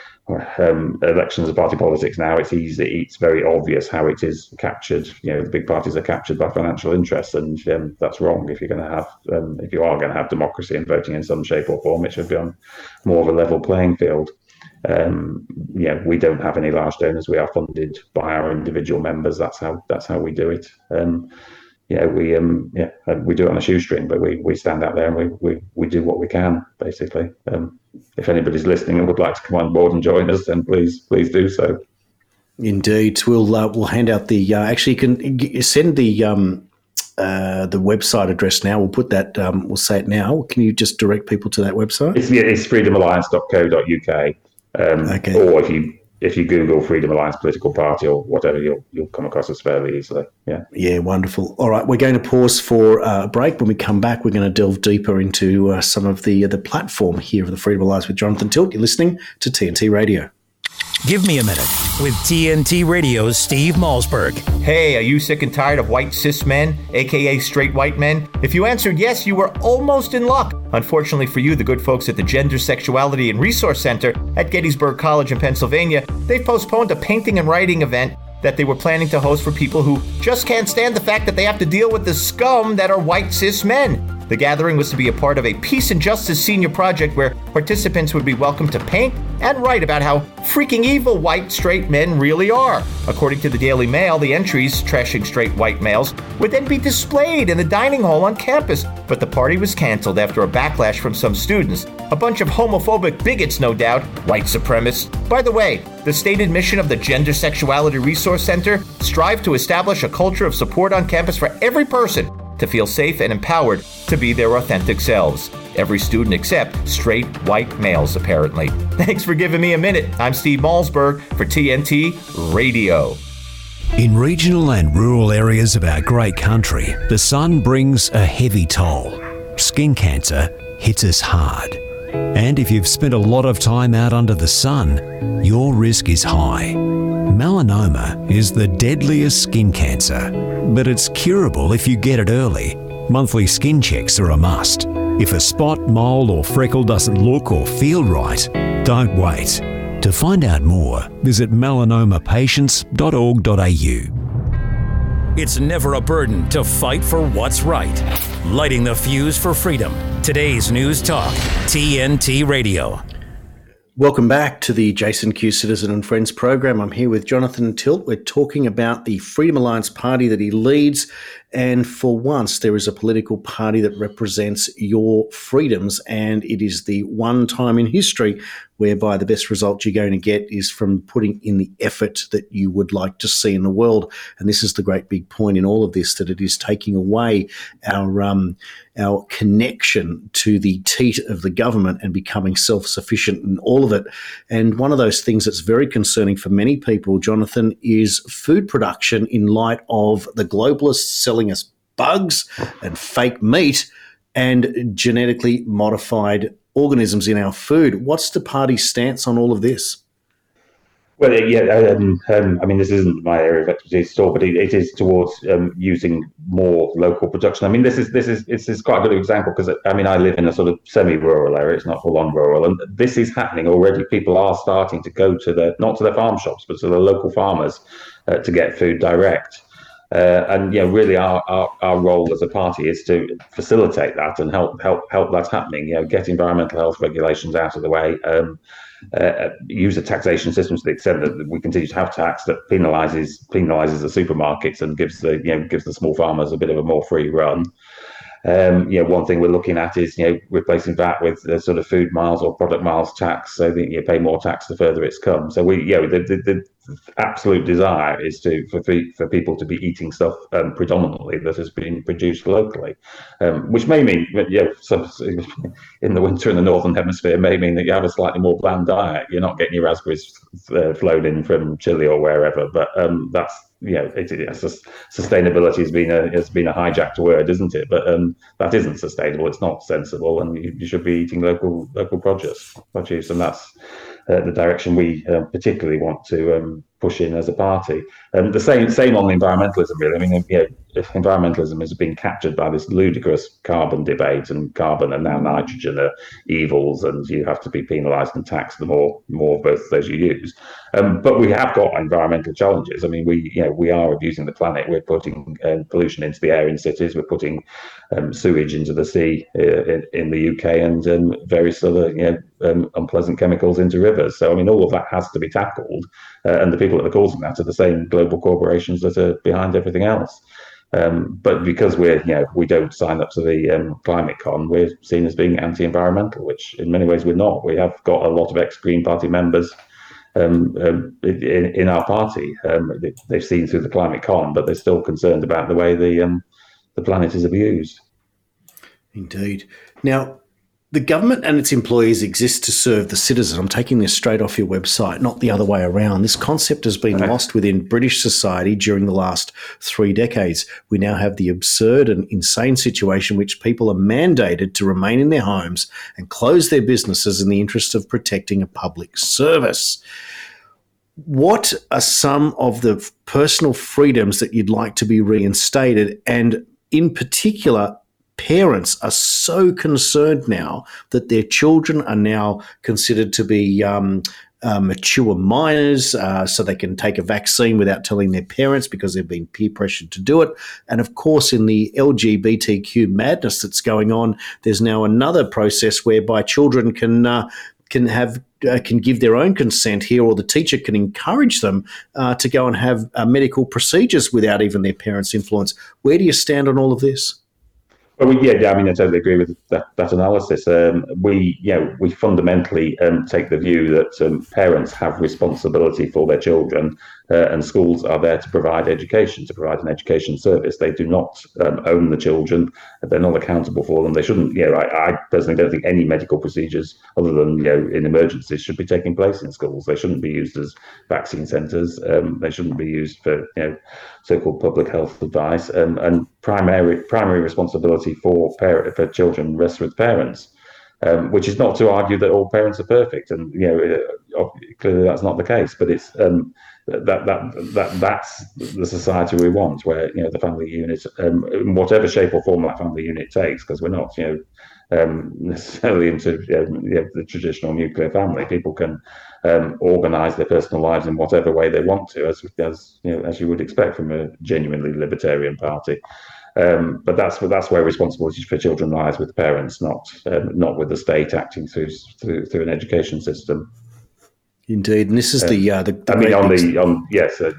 um, elections and party politics now, it's easy, it's very obvious how it is captured. You know, the big parties are captured by financial interests, and um, that's wrong. If you're going to have, um, if you are going to have democracy and voting in some shape or form, it should be on more of a level playing field. Um, yeah, we don't have any large donors. We are funded by our individual members. That's how that's how we do it. Um, yeah, we um, yeah we do it on a shoestring, but we, we stand out there and we, we, we do what we can, basically. Um, if anybody's listening and would like to come on board and join us, then please please do so. Indeed, we'll uh, we'll hand out the. Uh, actually, you can send the. Um Uh, the website address now. We'll put that, um, we'll say it now. Can you just direct people to that website? It's, yeah, it's freedom alliance dot co dot U K. Um, okay. Or if you if you Google Freedom Alliance Political Party or whatever, you'll you'll come across us fairly easily. Yeah. Yeah, wonderful. All right, we're going to pause for a break. When we come back, we're going to delve deeper into uh, some of the, uh, the platform here of the Freedom Alliance with Jonathan Tilt. You're listening to T N T Radio. Give me a minute with T N T Radio's Steve Malzberg. Hey, are you sick and tired of white cis men, aka straight white men? If you answered yes, you were almost in luck. Unfortunately for you, the good folks at the Gender, Sexuality, and Resource Center at Gettysburg College in Pennsylvania, they've postponed a painting and writing event that they were planning to host for people who just can't stand the fact that they have to deal with the scum that are white cis men. The gathering was to be a part of a Peace and Justice senior project where participants would be welcome to paint and write about how freaking evil white straight men really are. According to the Daily Mail, the entries, trashing straight white males, would then be displayed in the dining hall on campus. But the party was canceled after a backlash from some students. A bunch of homophobic bigots, no doubt, white supremacists. By the way, the stated mission of the Gender, Sexuality Resource Center strive to establish a culture of support on campus for every person to feel safe and empowered to be their authentic selves. Every student except straight white males, apparently. Thanks for giving me a minute. I'm Steve Malzberg for T N T Radio. In regional and rural areas of our great country, the sun brings a heavy toll. Skin cancer hits us hard. And if you've spent a lot of time out under the sun, your risk is high. Melanoma is the deadliest skin cancer, but it's curable if you get it early. Monthly skin checks are a must. If a spot, mole or freckle doesn't look or feel right, don't wait. To find out more, visit melanoma patients dot org dot a u. It's never a burden to fight for what's right. Lighting the fuse for freedom. Today's News Talk, T N T Radio. Welcome back to the Jason Q Citizen and Friends program. I'm here with Jonathan Tilt. We're talking about the Freedom Alliance party that he leads. And for once, there is a political party that represents your freedoms. And it is the one time in history whereby the best result you're going to get is from putting in the effort that you would like to see in the world. And this is the great big point in all of this, that it is taking away our um, our connection to the teat of the government and becoming self-sufficient in all of it. And one of those things that's very concerning for many people, Jonathan, is food production in light of the globalists selling us bugs and fake meat and genetically modified organisms in our food. What's the party's stance on all of this? Well, yeah, um, um, I mean, this isn't my area of expertise at all, but it, it is towards um, using more local production. I mean, this is this is this is quite a good example because I mean, I live in a sort of semi-rural area; it's not full-on rural, and this is happening already. People are starting to go to their not to their farm shops, but to the local farmers uh, to get food direct. Uh, and you know, really, our, our our role as a party is to facilitate that and help help help that happening. You know, get environmental health regulations out of the way. Um, Uh, use a taxation system to the extent that we continue to have tax that penalises penalises the supermarkets and gives the you know gives the small farmers a bit of a more free run. Um, you know, one thing we're looking at is you know replacing V A T with the sort of food miles or product miles tax, so that you pay more tax the further it's come. So we, you know, the, the, the absolute desire is to for for people to be eating stuff um, predominantly that has been produced locally, um, which may mean, you know, so in the winter in the northern hemisphere may mean that you have a slightly more bland diet. You're not getting your raspberries uh, flown in from Chile or wherever, but um, that's. You know, it, it, sustainability has been a has been a hijacked word, isn't it? But um, that isn't sustainable. It's not sensible, and you, you should be eating local local produce, produce, and that's uh, the direction we uh, particularly want to um, push in as a party. And the same same on environmentalism, really. I mean, you know, if environmentalism has been captured by this ludicrous carbon debate, and carbon and now nitrogen are evils, and you have to be penalised and taxed the more more of both of those you use. Um, but we have got environmental challenges. I mean, we you know we are abusing the planet. We're putting um, pollution into the air in cities. We're putting um, sewage into the sea uh, in, in the U K, and um, various other you know um, unpleasant chemicals into rivers. So I mean, all of that has to be tackled, uh, and the people that are causing that are the same global corporations that are behind everything else. Um, but because we're, you know, we don't sign up to the um, climate con, we're seen as being anti-environmental, which in many ways we're not. We have got a lot of ex-Green Party members um, um, in, in our party. Um, they, they've seen through the climate con, but they're still concerned about the way the um, the planet is abused. Indeed. Now, the government and its employees exist to serve the citizen. I'm taking this straight off your website, not the other way around. This concept has been lost within British society during the last three decades. We now have the absurd and insane situation which people are mandated to remain in their homes and close their businesses in the interest of protecting a public service. What are some of the personal freedoms that you'd like to be reinstated? And in particular, parents are so concerned now that their children are now considered to be um, uh, mature minors, uh, so they can take a vaccine without telling their parents because they've been peer pressured to do it. And of course, in the L G B T Q madness that's going on, there's now another process whereby children can uh, can have uh, can give their own consent here, or the teacher can encourage them uh, to go and have uh, medical procedures without even their parents' influence. Where do you stand on all of this? Well, we, yeah, I mean, I totally agree with that, that analysis. Um, we, you know, we fundamentally um, take the view that um, parents have responsibility for their children, uh, and schools are there to provide education, to provide an education service. They do not um, own the children. They're not accountable for them. They shouldn't, you know, I, I personally don't think any medical procedures other than, you know, in emergencies should be taking place in schools. They shouldn't be used as vaccine centres. Um, they shouldn't be used for, you know, so-called public health advice. Um, and primary primary responsibility for parent, for children rests with parents, um, which is not to argue that all parents are perfect, and you know uh, clearly that's not the case. But it's um, that that that that's the society we want, where you know the family unit, um, in whatever shape or form that family unit takes, because we're not you know um, necessarily into um, you know, the traditional nuclear family. People can um, organise their personal lives in whatever way they want to, as as you know, as you would expect from a genuinely libertarian party. Um, but that's that's where responsibility for children lies with parents, not um, not with the state acting through through, through an education system. Indeed, and this is the uh, the, the I mean, on the on yes, uh,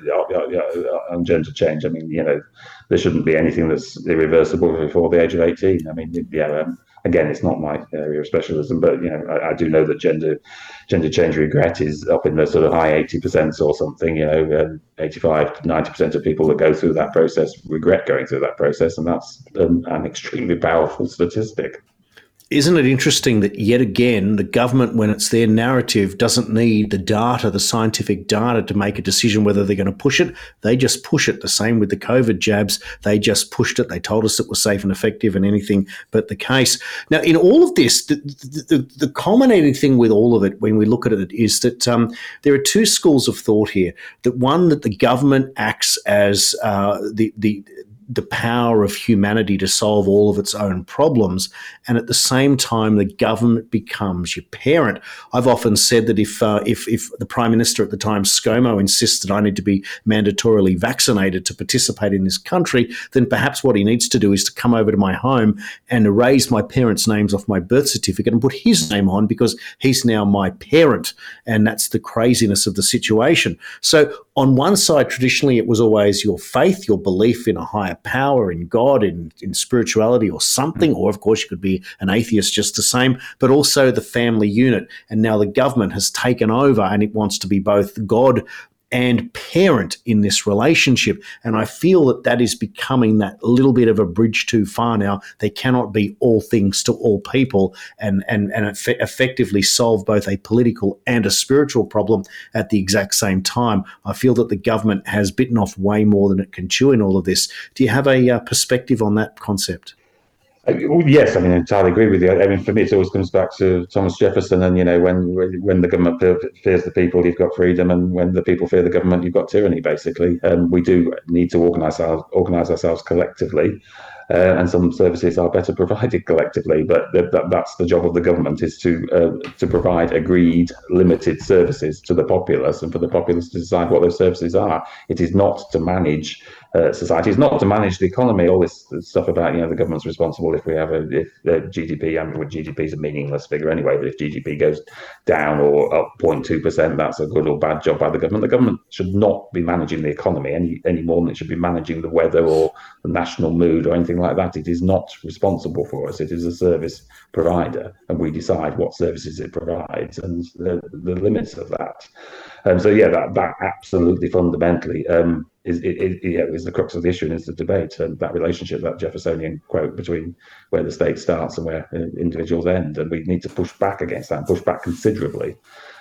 on gender change. I mean, you know, there shouldn't be anything that's irreversible before the age of eighteen. I mean, yeah. Um, again, it's not my area of specialism, but you know, I, I do know that gender gender change regret is up in the sort of high eighty percent or something. You know, um, eighty-five to ninety percent of people that go through that process regret going through that process, and that's um, an extremely powerful statistic. Isn't it interesting that yet again, the government, when it's their narrative, doesn't need the data, the scientific data to make a decision whether they're going to push it. They just push it. The same with the COVID jabs. They just pushed it. They told us it was safe and effective and anything but the case. Now, in all of this, the, the, the culminating thing with all of it, when we look at it, is that um, there are two schools of thought here. That one, that the government acts as uh, the the the power of humanity to solve all of its own problems, and at the same time the government becomes your parent. I've often said that if uh, if if the Prime Minister at the time, ScoMo, insisted I need to be mandatorily vaccinated to participate in this country, then perhaps what he needs to do is to come over to my home and erase my parents' names off my birth certificate and put his name on, because he's now my parent, and that's the craziness of the situation. So on one side, traditionally, it was always your faith, your belief in a higher power, in God, in, in spirituality or something, or of course you could be an atheist just the same, but also the family unit. And now the government has taken over and it wants to be both God and parent in this relationship. And I feel that that is becoming that little bit of a bridge too far now. They cannot be all things to all people and, and, and eff- effectively solve both a political and a spiritual problem at the exact same time. I feel that the government has bitten off way more than it can chew in all of this. Do you have a uh, perspective on that concept? Well, yes, I mean, I entirely agree with you. I mean, for me, it always comes back to Thomas Jefferson, and you know, when when the government fears the people, you've got freedom, and when the people fear the government, you've got tyranny. Basically, um, we do need to organise our, organise ourselves collectively, uh, and some services are better provided collectively. But th- that, that's the job of the government, is to uh, to provide agreed, limited services to the populace, and for the populace to decide what those services are. It is not to manage. Uh, society is not to manage the economy. All this, this stuff about, you know, the government's responsible if we have a if uh, G D P. I mean, well, G D P is a meaningless figure anyway. But if G D P goes down or up zero point two percent, that's a good or bad job by the government. The government should not be managing the economy any any more than it should be managing the weather or the national mood or anything like that. It is not responsible for us. It is a service provider, and we decide what services it provides and the, the limits of that. And so, yeah, that that absolutely fundamentally. Um, Is, is, is the crux of the issue and is the debate, and that relationship, that Jeffersonian quote between where the state starts and where individuals end. And we need to push back against that and push back considerably.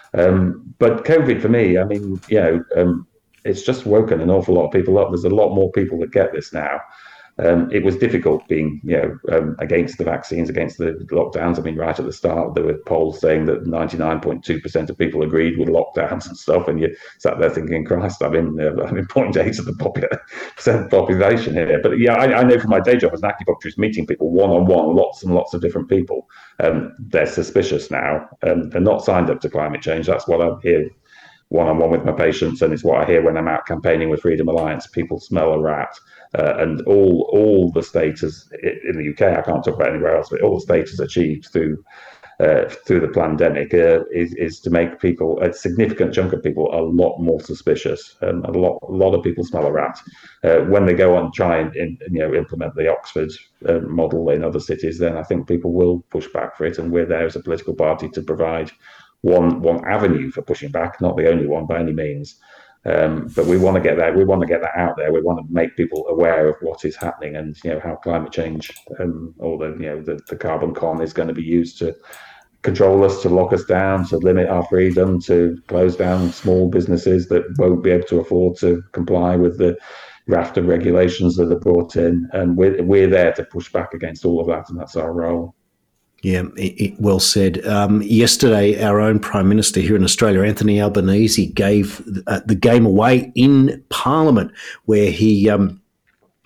Um, but COVID for me, I mean, you know, um, it's just woken an awful lot of people up. There's a lot more people that get this now. Um, it was difficult being, you know, um, against the vaccines, against the lockdowns. I mean, right at the start, there were polls saying that ninety-nine point two percent of people agreed with lockdowns and stuff, and you sat there thinking, Christ, I'm in, uh, I'm in zero point eight of the popula- percent population here. But yeah, I, I know from my day job as an acupuncturist, meeting people one-on-one, lots and lots of different people, um, they're suspicious now. Um, they're not signed up to climate change. That's what I'm here one-on-one with my patients, and it's what I hear when I'm out campaigning with Freedom Alliance. People smell a rat. Uh, and all all the status in the U K, I can't talk about anywhere else, but all the status achieved through uh, through the pandemic uh, is is to make people, a significant chunk of people, a lot more suspicious. Um, a lot a lot of people smell a rat uh, when they go on try and in, you know implement the Oxford uh, model in other cities. Then I think people will push back for it, and we're there as a political party to provide one one avenue for pushing back, not the only one by any means. Um, but we want to get that. We want to get that out there. We want to make people aware of what is happening, and you know how climate change um, or the you know the, the carbon con is going to be used to control us, to lock us down, to limit our freedom, to close down small businesses that won't be able to afford to comply with the raft of regulations that are brought in. And we're we're there to push back against all of that, and that's our role. Yeah, it, it, well said. Um, yesterday, our own Prime Minister here in Australia, Anthony Albanese, gave uh, the game away in Parliament, where he um,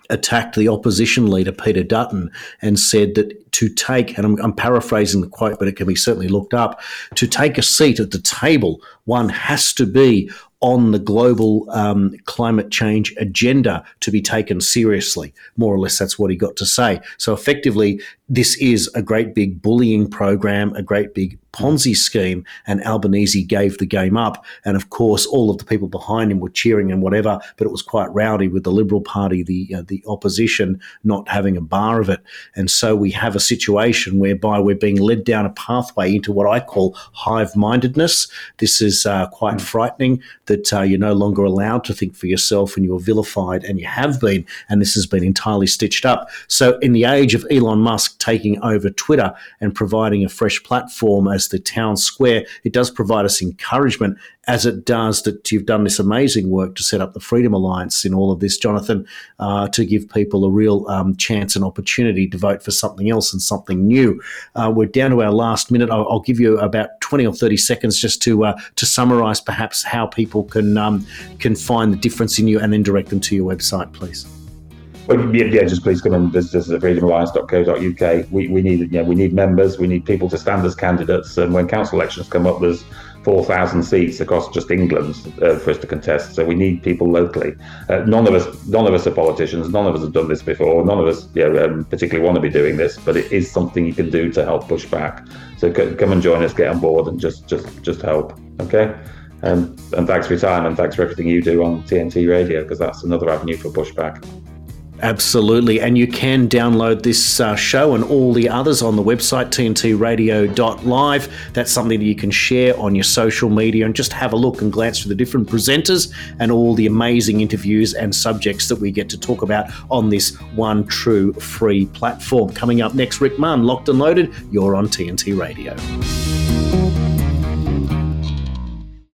attacked the opposition leader, Peter Dutton, and said that to take, and I'm, I'm paraphrasing the quote, but it can be certainly looked up, to take a seat at the table, one has to be on the global um, climate change agenda to be taken seriously. More or less, that's what he got to say. So effectively, this is a great big bullying program, a great big Ponzi scheme, and Albanese gave the game up. And of course, all of the people behind him were cheering and whatever, but it was quite rowdy with the Liberal Party, the uh, the opposition, not having a bar of it. And so we have a situation whereby we're being led down a pathway into what I call hive-mindedness. This is uh, quite mm. frightening, that uh, you're no longer allowed to think for yourself and you're vilified, and you have been, and this has been entirely stitched up. So in the age of Elon Musk taking over Twitter and providing a fresh platform as the town square, it does provide us encouragement, as it does that you've done this amazing work to set up the Freedom Alliance in all of this, Jonathan, uh, to give people a real um, chance and opportunity to vote for something else and something new. Uh, we're down to our last minute. I'll, I'll give you about twenty or thirty seconds just to uh, to summarise perhaps how people can um, can find the difference in you, and then direct them to your website, please. Well, yeah, yeah, just please come and visit us at freedom alliance dot co dot U K. We we need yeah, we need members. We need people to stand as candidates. And when council elections come up, there's four thousand seats across just England uh, for us to contest. So we need people locally. Uh, none of us, none of us are politicians. None of us have done this before. None of us, you know, um, particularly want to be doing this. But it is something you can do to help push back. So c- come and join us, get on board, and just just just help. Okay. Um, and thanks for your time, and thanks for everything you do on T N T Radio, because that's another avenue for pushback. Absolutely. And you can download this uh, show and all the others on the website, T N T radio dot live. That's something that you can share on your social media, and just have a look and glance through the different presenters and all the amazing interviews and subjects that we get to talk about on this one true free platform. Coming up next, Rick Munn, Locked and Loaded. You're on T N T Radio.